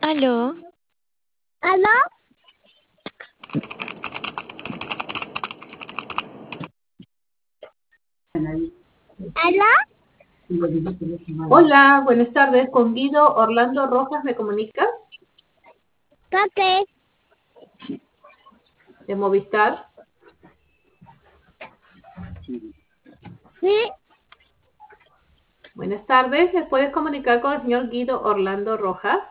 Aló, ¿Aló? ¿Aló? Hola, buenas tardes. Con Guido Orlando Rojas, ¿me comunicas? ¿Por qué? De Movistar. Sí, Buenas tardes. ¿Me puedes comunicar con el señor Guido Orlando Rojas?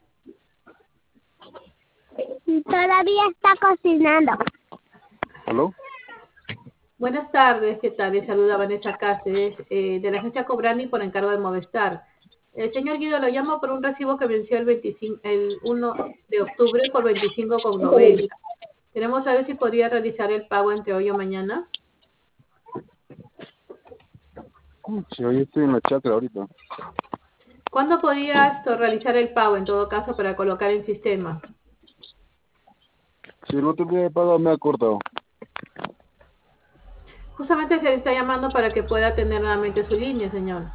todavía está cocinando. ¿Aló? Buenas tardes, ¿qué tal? Les saluda Vanessa Cáceres, de la agencia Cobrani por encargo de Movistar. El señor Guido lo llamo por un recibo que venció el 1 de octubre por 25,90. Queremos saber si podría realizar el pago entre hoy o mañana. Sí, hoy estoy en la chacra ahorita. ¿Cuándo podrías realizar el pago en todo caso para colocar en sistema? Si el otro día he pagado me ha cortado. Justamente se le está llamando para que pueda tener nuevamente su línea, señor.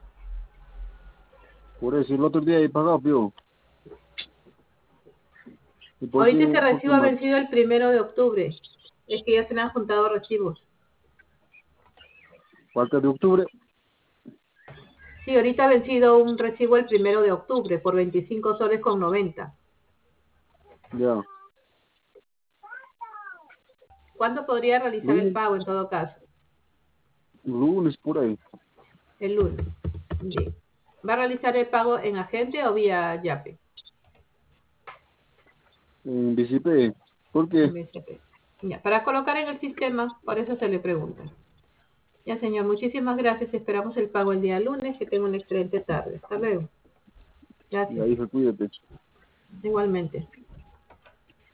Por eso, el otro día he pagado, tío. ¿Y por Ahorita qué? ese ¿Por qué recibo ha más? vencido el 1 de octubre. Es que ya se le han juntado recibos. Falta de octubre. Sí, ahorita ha vencido un recibo el 1 de octubre por 25 soles con 90. Ya. ¿Cuándo podría realizar el Lunes, pago en todo caso? lunes por ahí. El lunes. Bien. ¿Va a realizar el pago en agente o vía Yape? En BCP. ¿Por qué? En BCP. Ya, para colocar en el sistema, por eso se le pregunta. Ya, señor, muchísimas gracias. Esperamos el pago el día lunes. Que tenga una excelente tarde. Hasta luego. Y Gracias. ahí se cuídate. Igualmente.